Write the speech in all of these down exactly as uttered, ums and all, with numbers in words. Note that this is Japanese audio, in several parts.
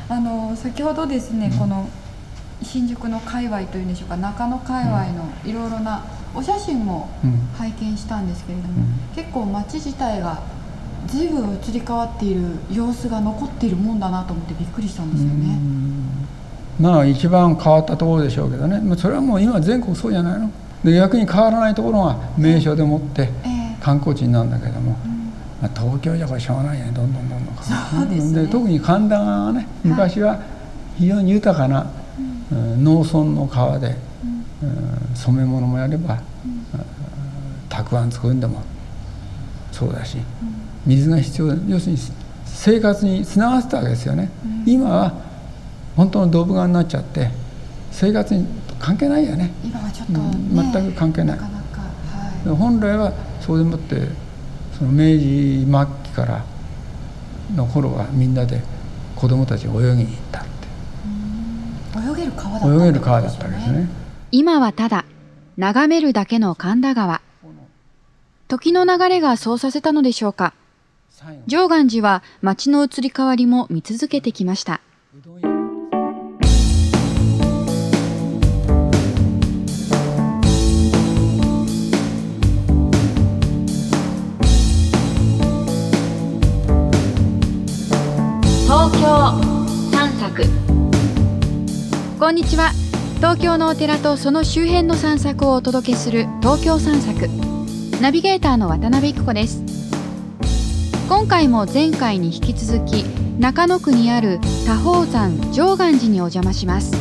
あの先ほどですね、うん、この新宿の界隈というんでしょうか、中野界隈のいろいろなお写真も拝見したんですけれども、うん、結構街自体が随分移り変わっている様子が残っているもんだなと思ってびっくりしたんですよね。 うん、まあ一番変わったところでしょうけどね、それはもう今全国そうじゃないので、逆に変わらないところが名所でもって観光地になるんだけども、えーうんまあ、東京じゃこれしょうがないよね、どんどんどんどんそうですね。 で特に神田川がね、昔は非常に豊かな、はいうん、農村の川で、うん、染め物もやれば、うん、たくあん作るんでもそうだし、うん、水が必要で、要するに生活につながってたわけですよね、うん、今は本当のドブ川になっちゃって生活に関係ないよね。 今はちょっと、ねうん、全く関係ない。 なかなか、はい、 本来はそうでもってその明治末期からの頃はみんなで子供たちが泳ぎに行ったって。 うん泳げる川だったんですね。 泳げる川だったわけですね。 今はただ眺めるだけの神田川。時の流れがそうさせたのでしょうか。常願寺は町の移り変わりも見続けてきました。東京散策。こんにちは。東京のお寺とその周辺の散策をお届けする東京散策。ナビゲーターの渡辺育子です。今回も前回に引き続き中野区にある多宝山常願寺にお邪魔します。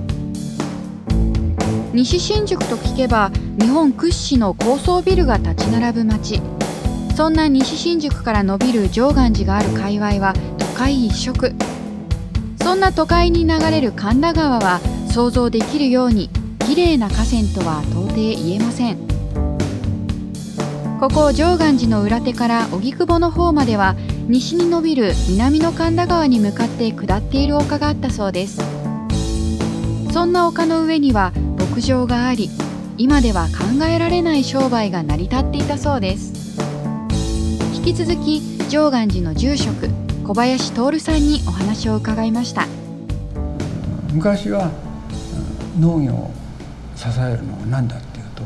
西新宿と聞けば日本屈指の高層ビルが立ち並ぶ街。そんな西新宿から伸びる常願寺がある界隈は都会一色。そんな都会に流れる神田川は想像できるようにきれいな河川とは到底言えません。ここ常願寺の裏手から荻窪の方までは西に伸びる南の神田川に向かって下っている丘があったそうです。そんな丘の上には牧場があり、今では考えられない商売が成り立っていたそうです。引き続き常願寺の住職小林徹さんにお話を伺いました。 昔は農業を支えるのは何だっていうと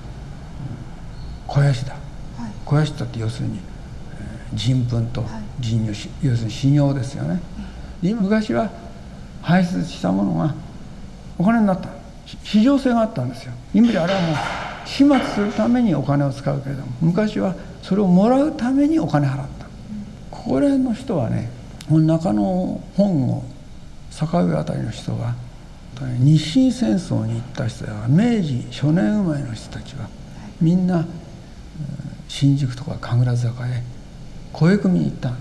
肥やしだ、はい、肥やしだって要するに人糞と人乳、はい、要するに飼料ですよね、うん、昔は排出したものがお金になった、市場性があったんですよ。今であれはもう始末するためにお金を使うけれども、昔はそれをもらうためにお金払った、うん、これの人はね、中野本郷坂上あたりの人は日清戦争に行った人は明治初年生まれの人たちはみんな新宿とか神楽坂へ声組みに行った。へ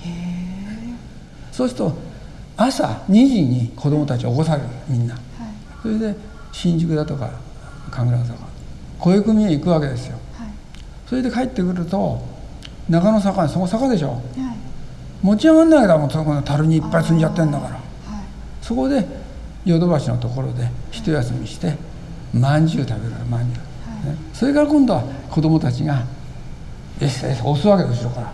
そうすると朝にじに子供たち起こされる、みんな、はい、それで新宿だとか神楽坂声組みへ行くわけですよ、はい、それで帰ってくると中野坂に、そこ坂でしょ、はい、持ち上がんないけどもうそこの樽にいっぱい積んじゃってんだから、はい、そこで淀橋のところで一休みしてまんじゅう食べるからまんじゅう、はいね、それから今度は子供たちがえすえす押すわけですよから、はい、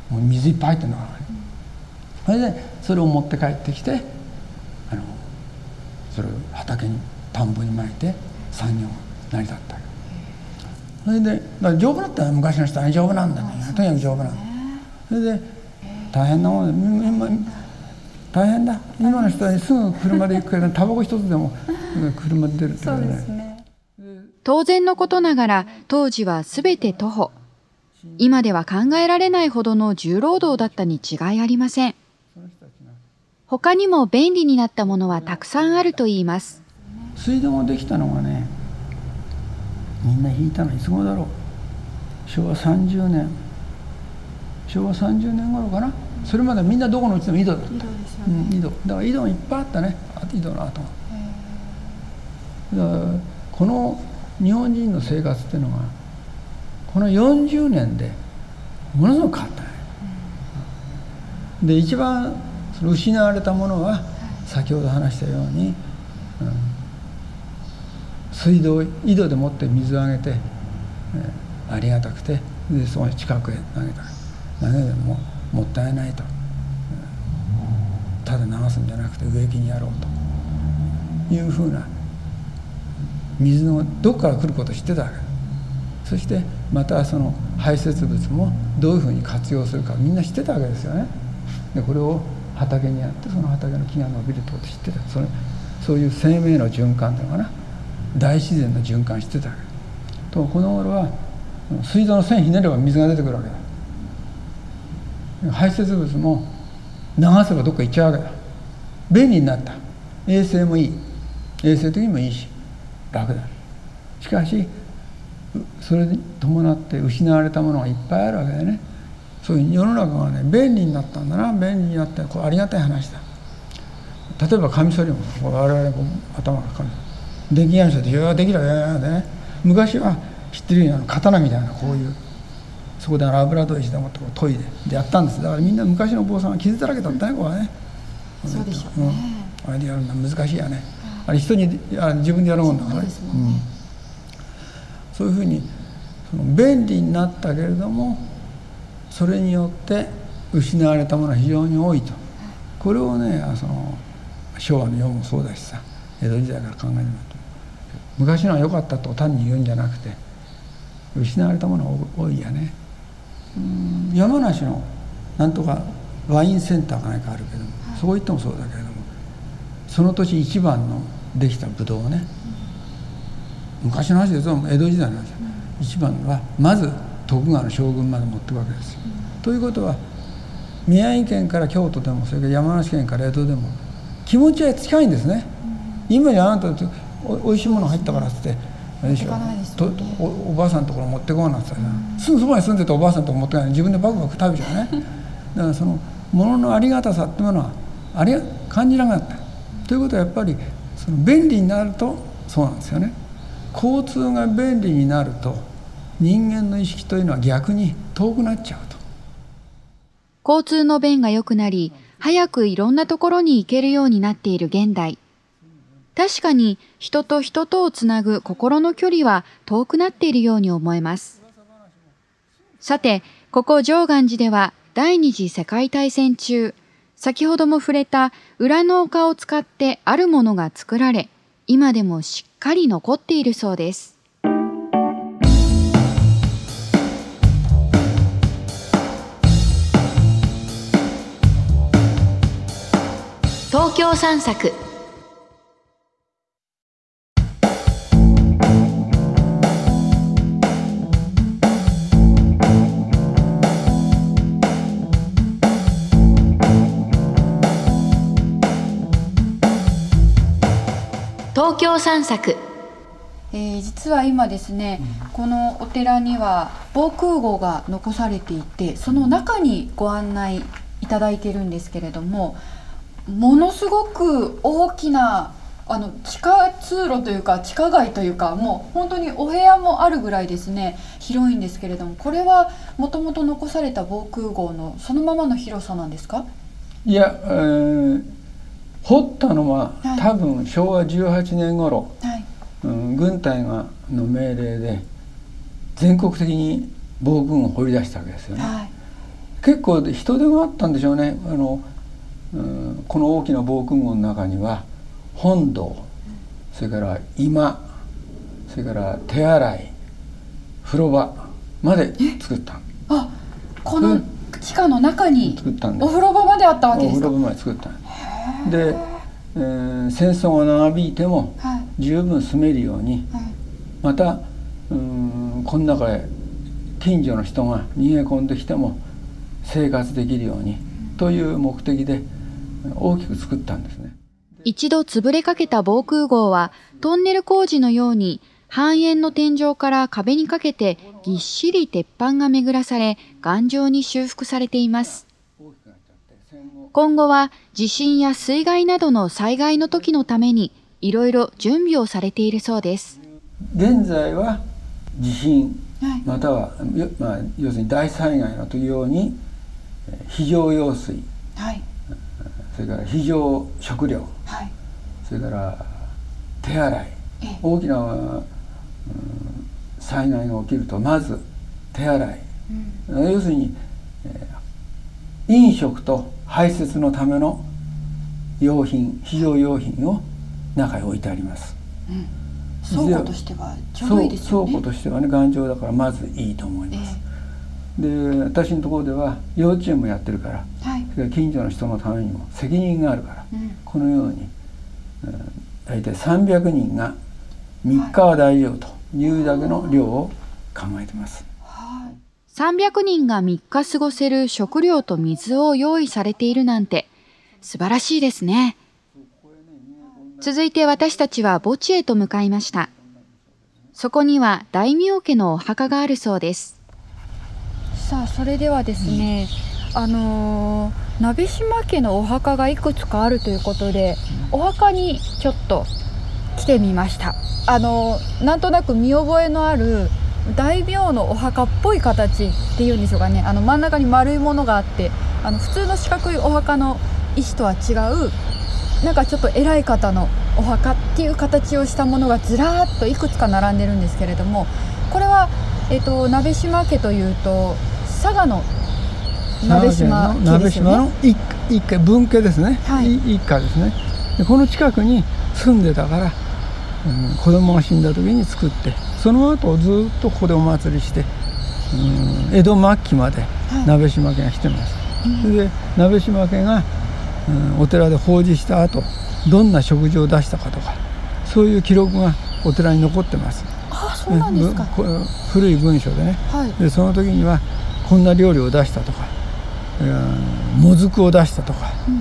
もう水いっぱい入ってんだからね、うん、それでそれを持って帰ってきてあのそれを畑に田んぼにまいて産業が成り立った。それでだから丈夫だったら昔の人は丈夫なんだね、とにかく丈夫なんだ。それで大変なもので大変だ、今の人はすぐ車で行くけどタバコ一つでも車で出るっていうね。そうですね。 当然のことながら当時はすべて徒歩。今では考えられないほどの重労働だったに違いありません。他にも便利になったものはたくさんあるといいます。 水道ができたのがね、みんな引いたのいつ頃だろう。しょうわさんじゅうねんしょうわさんじゅうねん頃かな。それまでみんなどこのうちでも井戸だった。井戸ですよね。うん、井戸だから井戸がいっぱいあったね、井戸の跡が。だからこの日本人の生活っていうのがこのよんじゅうねんでものすごく変わったね、うん、で一番その失われたものは先ほど話したように、うん、水道井戸でもって水をあげて、えー、ありがたくてでその近くへ投げた投げてももったいないと、 ただ流すんじゃなくて植木にやろうというふうな、水のどこから来ることを知ってたわけです。そしてまたその排泄物もどういうふうに活用するかみんな知ってたわけですよね。でこれを畑にやってその畑の木が伸びるってことを知ってた。それそういう生命の循環というのかな、大自然の循環してたわけと、この頃は水道の線ひねれば水が出てくるわけだ。排泄物も流せばどっか行っちゃうわけだ。便利になった。衛生もいい、衛生的にもいいし楽だ。しかしそれに伴って失われたものがいっぱいあるわけでね。そういう世の中がね便利になったんだな、便利になってこれありがたい話だ。例えばカミソリも我々こう頭がかかる電気カミソリでできるわけでね、昔は知ってるような刀みたいなこういうそこで油砥石でもってこう研いででやったんです。だからみんな昔の坊さんは傷だらけだったね、これはね。 そうでしょうね、 うん、あれでやるのは難しいやね、あれ人にあ自分でやるもんだからね。そうですもんね、うん、そういうふうにその便利になったけれどもそれによって失われたものは非常に多いと。これをねその昭和の世もそうだしさ、江戸時代から考えると昔のは良かったと単に言うんじゃなくて失われたものが多いやね。うん山梨のなんとかワインセンターか何かあるけども、はい、そう言ってもそうだけれどもその年一番のできたブドウをね、うん、昔の話ですよ、江戸時代の話、うん、一番はまず徳川の将軍まで持っていくわけですよ、うん、ということは宮城県から京都でもそれから山梨県から江戸でも気持ちは近いんですね、うん、今にあなたお, おいしいもの入ったからっつってあれでしょ、と お, おばあさんのところ持ってこうなってさ、うん、すぐそばに住んでたおばあさんのところ持ってこない、自分でバクバク食べちゃうねだからそのもののありがたさっていうものはあり感じなかった、うん、ということはやっぱりその便利になるとそうなんですよね。交通が便利になると人間の意識というのは逆に遠くなっちゃうと。 交通の便が良くなり早くいろんなところに行けるようになっている現代。確かに人と人とをつなぐ心の距離は遠くなっているように思えます。さて、ここ常願寺では第二次世界大戦中、先ほども触れた裏の丘を使ってあるものが作られ、今でもしっかり残っているそうです。東京散策。東京散策。 えー、実は今ですね、うん、このお寺には防空壕が残されていて、その中にご案内いただいているんですけれども、ものすごく大きなあの地下通路というか地下街というか、もう本当にお部屋もあるぐらいですね広いんですけれども、これはもともと残された防空壕のそのままの広さなんですか？ いや、えー、掘ったのは、はい、多分しょうわじゅうはちねん頃、はい、うん、軍隊がの命令で全国的に防空壕を掘り出したわけですよね、はい、結構人手があったんでしょうね。あのうん、この大きな防空壕の中には本堂、それから居間、それから手洗い、風呂場まで作った。 あ、この地下の中にお風呂場まであったわけですか？お風呂場まで作ったんで、えー、戦争が長引いても十分住めるように、はい、またうんこの中へ近所の人が逃げ込んできても生活できるようにという目的で大きく作ったんですね。 一度潰れかけた防空壕はトンネル工事のように半円の天井から壁にかけてぎっしり鉄板が巡らされ頑丈に修復されています。今後は地震や水害などの災害の時のためにいろいろ準備をされているそうです。 現在は地震または、まあ、要するに大災害の時用に非常用水、はい、それから非常食料、はい、それから手洗い、大きな、うん、災害が起きるとまず手洗い、うん、要するに、えー、飲食と排泄のための用品、非常用品を中に置いてあります。 うん、倉庫としてはちょうどいいですよね。 倉庫としてはね、頑丈だからまずいいと思います。えー、で私のところでは幼稚園もやってるから、はい、それから近所の人のためにも責任があるから、うん、このように、うん、大体さんびゃくにんがみっかは大丈夫というだけの量を考えてます。 はい、さんびゃくにんがみっか過ごせる食料と水を用意されているなんて素晴らしいですね。続いて私たちは墓地へと向かいました。そこには大名家のお墓があるそうです。 さあ、それではですね、うん、あのー、鍋島家のお墓がいくつかあるということで、お墓にちょっと来てみました。あのー、なんとなく見覚えのある大名のお墓っぽい形っていうんでしょうかね。あの真ん中に丸いものがあって、あの普通の四角いお墓の石とは違う、なんかちょっと偉い方のお墓っていう形をしたものがずらーっといくつか並んでるんですけれども、これは、えーと、鍋島家というと佐賀の鍋島家ですよね。鍋島の一一家、 分家ですね、はい、一家ですね。でこの近くに住んでたから、うん、子供が死んだ時に作って、その後ずっとここでお祭りして、うん、江戸末期まで鍋島家が来てます。はい、それで鍋島家が、うん、お寺で法事した後どんな食事を出したかとか、そういう記録がお寺に残ってます。 ああ、そうなんですか。 古い文書でね、はい、でその時にはこんな料理を出したとか、うん、もずくを出したとか、うんうん、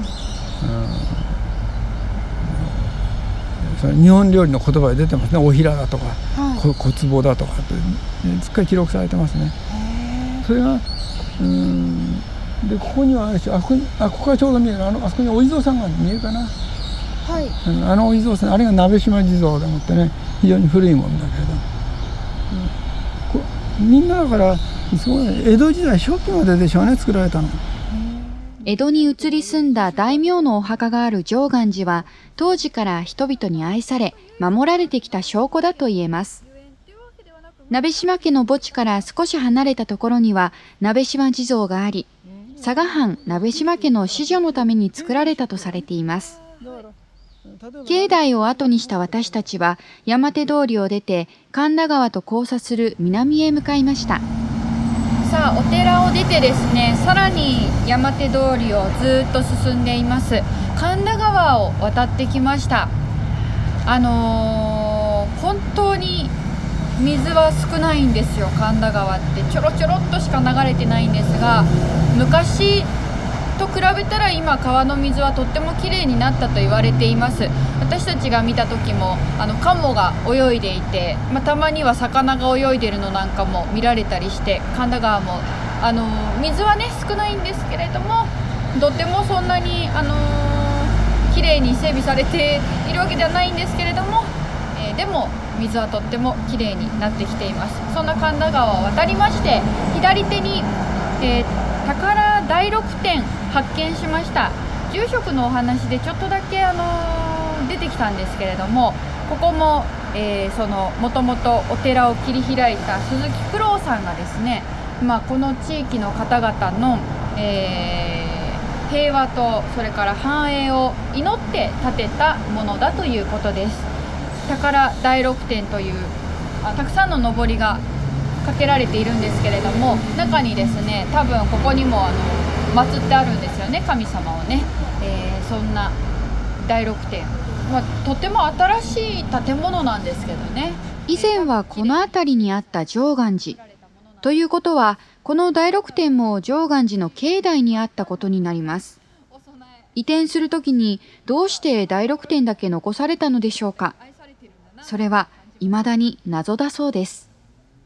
その日本料理の言葉で出てますね。おひらだとか、はい、小壺だとかってしっかり記録されてますね。それがうんでここにはあるし、あここにあここがちょうど見える、あのあそこにお地蔵さんが見えるかな。はい、あのお地蔵さん、あれが鍋島地蔵でもってね、非常に古いもんだけれど、うん、こみんなだからすごい江戸時代初期まででしょうね、作られたの。 江戸に移り住んだ大名のお墓がある常願寺は、当時から人々に愛され守られてきた証拠だと言えます。鍋島家の墓地から少し離れたところには鍋島地蔵があり、佐賀藩鍋島家の子女のために作られたとされています。境内を後にした私たちは山手通りを出て神田川と交差する南へ向かいました。 さあ、お寺を出てですね、さらに山手通りをずっと進んでいます。神田川を渡ってきました。あのー、本当に水は少ないんですよ。神田川ってちょろちょろっとしか流れてないんですが、昔と比べたら今川の水はとってもきれいになったと言われています。私たちが見た時もあのカモが泳いでいて、まあ、たまには魚が泳いでるのなんかも見られたりして、神田川もあの水はね少ないんですけれども、とてもそんなにあのきれいに整備されているわけではないんですけれども、えー、でも水はとってもきれいになってきています。そんな神田川を渡りまして、左手に、えー、宝大六天発見しました。住職のお話でちょっとだけ、あのー、出てきたんですけれども、ここも、えー、そのもともとお寺を切り開いた鈴木九郎さんがですね、まあ、この地域の方々の、えー、平和とそれから繁栄を祈って建てたものだということです。宝大六天というあたくさんののりがかけられているんですけれども、中にですね、多分ここにもあの祀ってあるんですよね、神様をね。えー、そんな大六天、まあ、とても新しい建物なんですけどね。 以前はこの辺りにあった常願寺ということは、この大六天も常願寺の境内にあったことになります。移転するときにどうして大六天だけ残されたのでしょうか。それは未だに謎だそうです。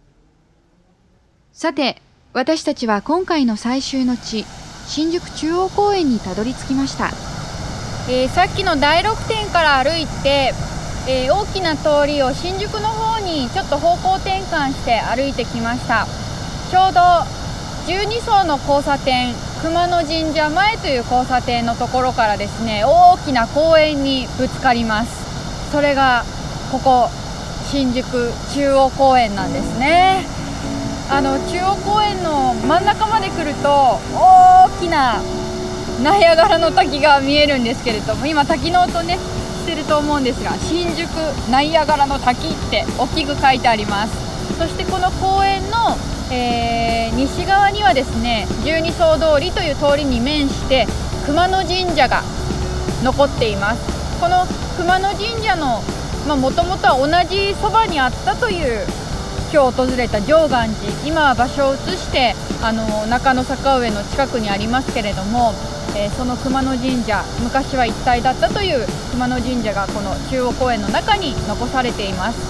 さて、私たちは今回の最終の地、新宿中央公園にたどり着きました。 えー、さっきの大六天から歩いて、えー、大きな通りを新宿の方にちょっと方向転換して歩いてきました。ちょうどじゅうに層の交差点、熊野神社前という交差点のところからですね、大きな公園にぶつかります。それがここ新宿中央公園なんですね。あの中央公園の真ん中まで来ると大きなナイアガラの滝が見えるんですけれども、今滝の音ねしてると思うんですが、新宿ナイアガラの滝って大きく書いてあります。そしてこの公園の、えー、西側にはですね、十二層通りという通りに面して熊野神社が残っています。この熊野神社のもともとは同じそばにあったという今日訪れた常願寺、今は場所を移してあの中野坂上の近くにありますけれども、えー、その熊野神社、昔は一体だったという熊野神社がこの中央公園の中に残されています。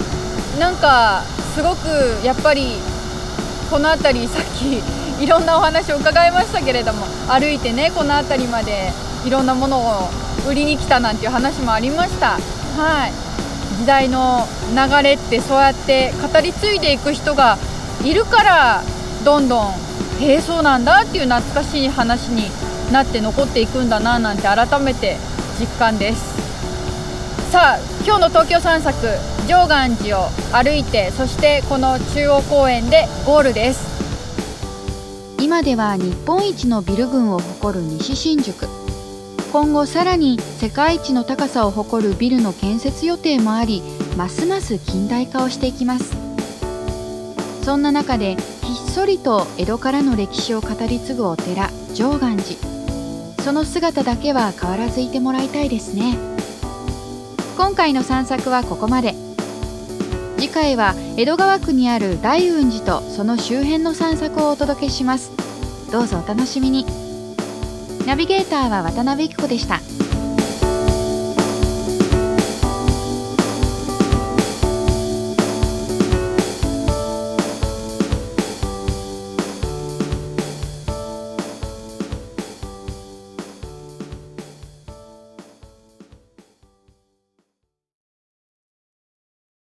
なんかすごくやっぱりこの辺り、さっきいろんなお話を伺いましたけれども、歩いてねこの辺りまでいろんなものを売りに来たなんていう話もありました。はい、時代の流れってそうやって語り継いでいく人がいるからどんどんへえそうなんだっていう懐かしい話になって残っていくんだななんて改めて実感です。さあ今日の東京散策、常願寺を歩いて、そしてこの中央公園でゴールです。 今では日本一のビル群を誇る西新宿。今後さらに世界一の高さを誇るビルの建設予定もあり、ますます近代化をしていきます。そんな中でひっそりと江戸からの歴史を語り継ぐお寺、常願寺。その姿だけは変わらずいてもらいたいですね。今回の散策はここまで。次回は江戸川区にある大雲寺とその周辺の散策をお届けします。どうぞお楽しみに。ナビゲーターは渡辺育子でした。